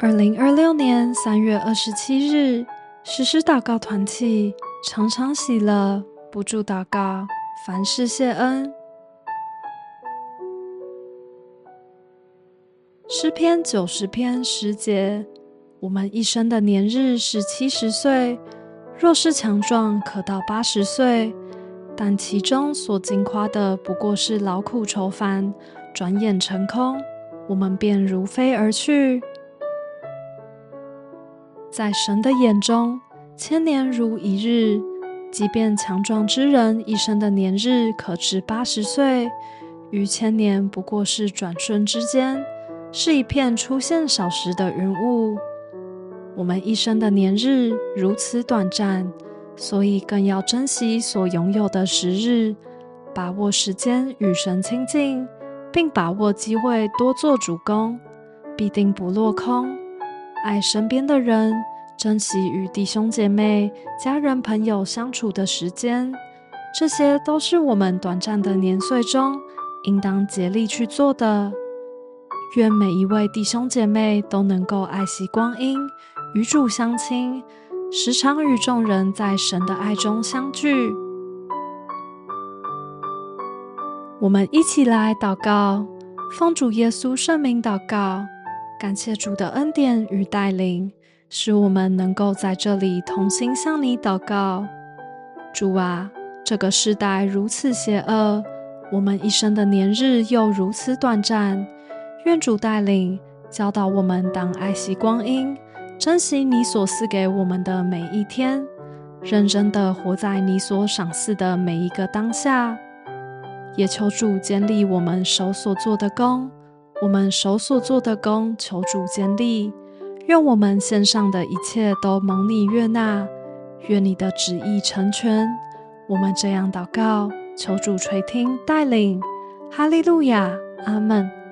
2026年3月27日，实施祷告团契，常常喜乐，不住祷告，凡事谢恩。诗篇90篇10节：我们一生的年日是70岁，若是强壮，可到80岁，但其中所经夸的不过是劳苦愁烦，转眼成空，我们便如飞而去。在神的眼中，1000年如一日，即便强壮之人一生的年日可至80岁，于1000年不过是转瞬之间，是一片出现少时的云雾。我们一生的年日如此短暂，所以更要珍惜所拥有的时日，把握时间与神亲近，并把握机会多做主工，必定不落空。爱身边的人，珍惜与弟兄姐妹、家人朋友相处的时间，这些都是我们短暂的年岁中应当竭力去做的。愿每一位弟兄姐妹都能够爱惜光阴，与主相亲，时常与众人在神的爱中相聚。我们一起来祷告，奉主耶稣圣名祷告，感谢主的恩典与带领，使我们能够在这里同心向你祷告。主啊，这个世代如此邪恶，我们一生的年日又如此短暂，愿主带领，教导我们当爱惜光阴，珍惜你所赐给我们的每一天，认真地活在你所赏赐的每一个当下。也求主坚立我们手所做的工，我们手所做的工求主坚立。愿我们献上的一切都蒙你悦纳，愿你的旨意成全。我们这样祷告，求主垂听带领。哈利路亚，阿们。